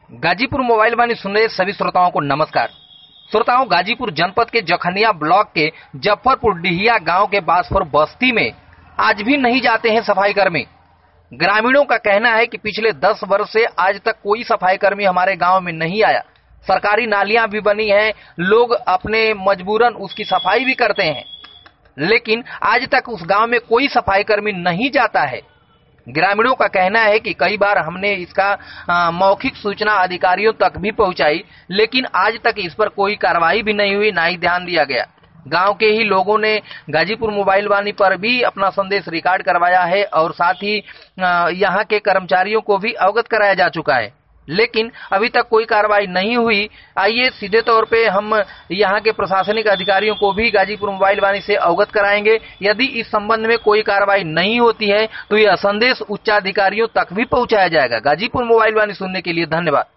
Ghazipur mobile वाणी सुन रहे सभी श्रोताओं को नमस्कार। श्रोताओं, गाजीपुर जनपद के जखनिया ब्लॉक के जफरपुर डिहिया गांव के बासपुर बस्ती में आज भी नहीं जाते हैं सफाई कर्मी। ग्रामीणों का कहना है कि पिछले 10 वर्ष से आज तक कोई सफाई कर्मी हमारे गांव में नहीं आया। सरकारी नालियां भी बनी हैं, लोग अपने मजबूरन उसकी सफाई भी करते हैं, लेकिन आज तक उस गांव में कोई सफाई कर्मी नहीं जाता है। ग्रामीणों का कहना है कि कई बार हमने इसका मौखिक सूचना अधिकारियों तक भी पहुंचाई, लेकिन आज तक इस पर कोई कार्रवाई भी नहीं हुई, ना ही ध्यान दिया गया। गांव के ही लोगों ने गाजीपुर मोबाइल वाणी पर भी अपना संदेश रिकॉर्ड करवाया है और साथ ही यहां के कर्मचारियों को भी अवगत कराया जा चुका है, लेकिन अभी तक कोई कार्रवाई नहीं हुई। आइए सीधे तौर पे हम यहाँ के प्रशासनिक अधिकारियों को भी गाजीपुर मोबाइल वाणी से अवगत कराएंगे। यदि इस संबंध में कोई कार्रवाई नहीं होती है तो यह संदेश उच्चाधिकारियों तक भी पहुंचाया जाएगा। गाजीपुर मोबाइल वाणी सुनने के लिए धन्यवाद।